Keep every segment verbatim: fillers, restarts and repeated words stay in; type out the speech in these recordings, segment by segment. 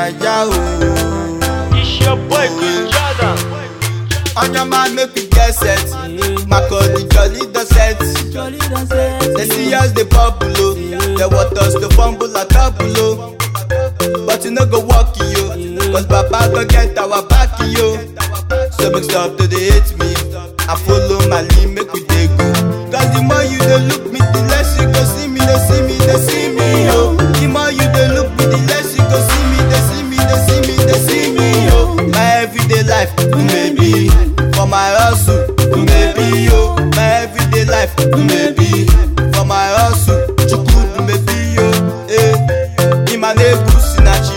Naija oh. It's your boy Chris Jordan. On your man make we get set. Macaulay jolly the set. They see us the popular. They want us to fumble at double. But you no go walk yo, cause Baba go get our back yo. So make stop to dey hate me. I follow my lead, make we dey go. Cause the more you dey look me, the less you go see me, they see me, they see me yo. The more you dey look me, the less you go see me, they see me, they see me, they see me yo. My everyday life, maybe for my hustle, maybe yo. My everyday life, maybe for my hustle, chukwudu maybe yo. Eh, Imanebu sinachi,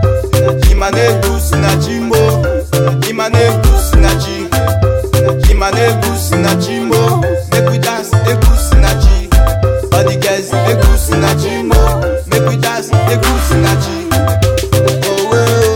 Imanebu sinachi mo, Imanebu sinachi, Imanebu sinachi mo. Make we dance, ebu sinachi. All the girls, ebu sinachi mo. Make we dance, ebu sinachi. Oh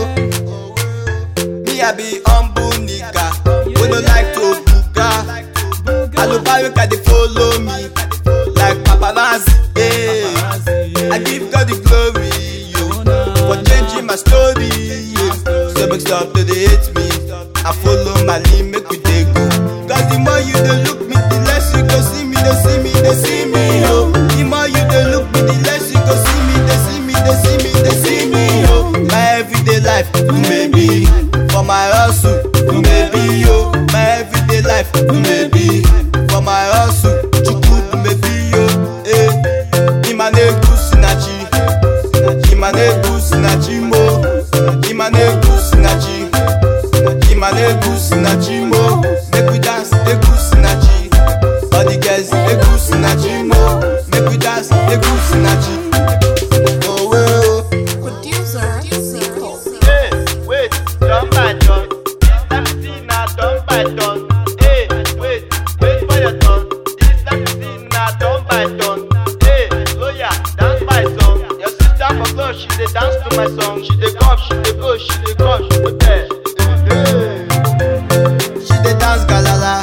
well, me I be humble nigga, we no like to buga. Alubayo can dey follow me like paparazzi. Yeah, I give God the glory for changing my story. Yeah. So make stop to dey hate me. I follow my lead, make we dey go. Cause the more you dey look me, the less you go see me, they see me, they see me yo. The more you dey look me, the less you go see me, they see me, they see me, they see me yo. My everyday life, maybe for my hustle, maybe yo. My everyday life, maybe for my hustle, chukwudu maybe yo. Eh, Imanebu sinachi, Imanebu sinachi mo, Imanebu sinachi, Imanebu sinachi mo. Make we dance, ebu sinachi. All the girls, ebu sinachi mo. Make we dance, ebu sinachi. Oh well. Producer Zico. Hey, wait, done by done. This time see now done by done. Hey, wait, wait for your turn. This time see now done by done. Hey, lawyer, dance my song. Your sister for club, she dey dance to my song. She dey come, she dey go, she dey come, she dey beg. Hey. She dey dance galala,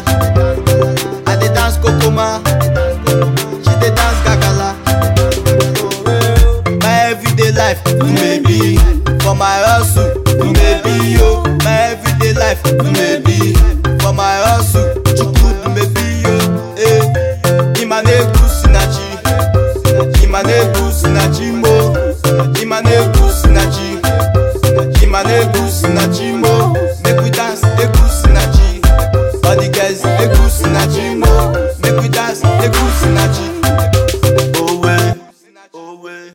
I dey dance kokoma. She dey dance gagala. My everyday life, maybe for my hustle, maybe yo. My everyday life, maybe for my hustle, chukwudu maybe yo. Eh, Imanebu